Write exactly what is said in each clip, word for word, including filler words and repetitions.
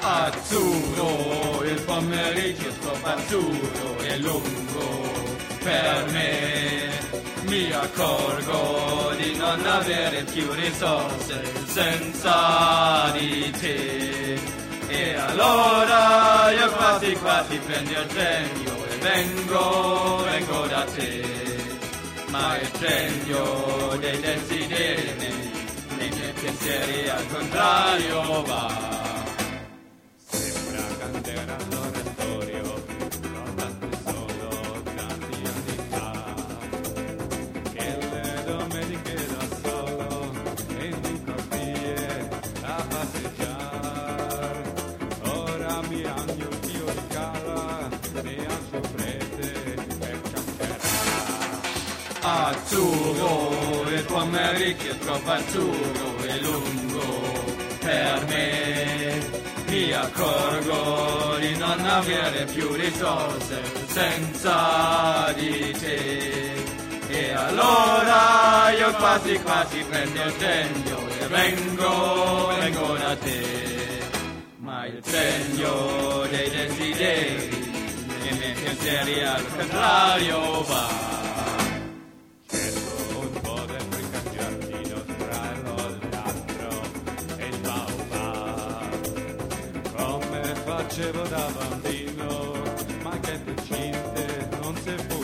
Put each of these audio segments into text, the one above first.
Azzurro, il pomeriggio troppo azzurro e lungo per me. Mi accorgo di non avere più risorse senza di te. E allora io quasi quasi prendo il genio e vengo, vengo da te. Ma il genio dei desideri nei, nei miei pensieri al contrario va. Sembra candela all'oratorio, guardate solo tanti anni fa, che le domeniche da solo e in corsie a passeggiare. Ora mi agno più di cala, ne alzo prete e canterà. Azzurro, il pomeriggio è troppo azzurro e lungo per me. Mi accorgo di non avere più risorse senza di te. E allora io quasi quasi prendo il genio e vengo, vengo da te. Ma il genio dei desideri nei miei pensieri al contrario va. Cerco un po' del ricacciartino tra l'altro e il baobab, come facevo da bambino, ma che decinte non si può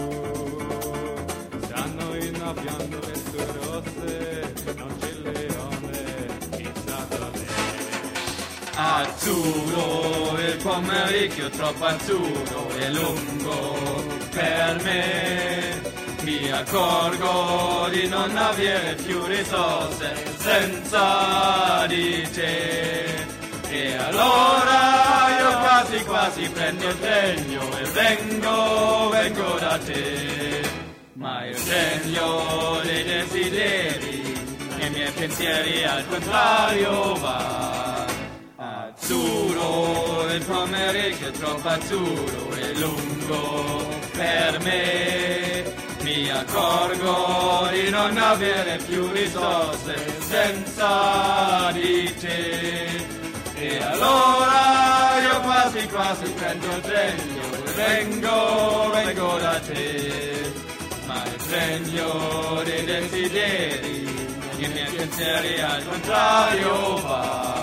più. Stanno innaffiando le tue rosse, non c'è il leone, chissà dov'è. Azzurro, il pomeriggio troppo azzurro e lungo per me. Mi accorgo di non avere più risorse senza di te. E allora io quasi quasi prendo il genio e vengo, vengo da te. Ma il genio dei desideri nei miei pensieri al contrario va. Azzurro, il pomeriggio è troppo azzurro e lungo per me. Mi accorgo di non avere più risorse senza di te. E allora io quasi quasi prendo il genio e vengo, vengo da te. Ma il genio dei desideri, i miei pensieri al contrario va.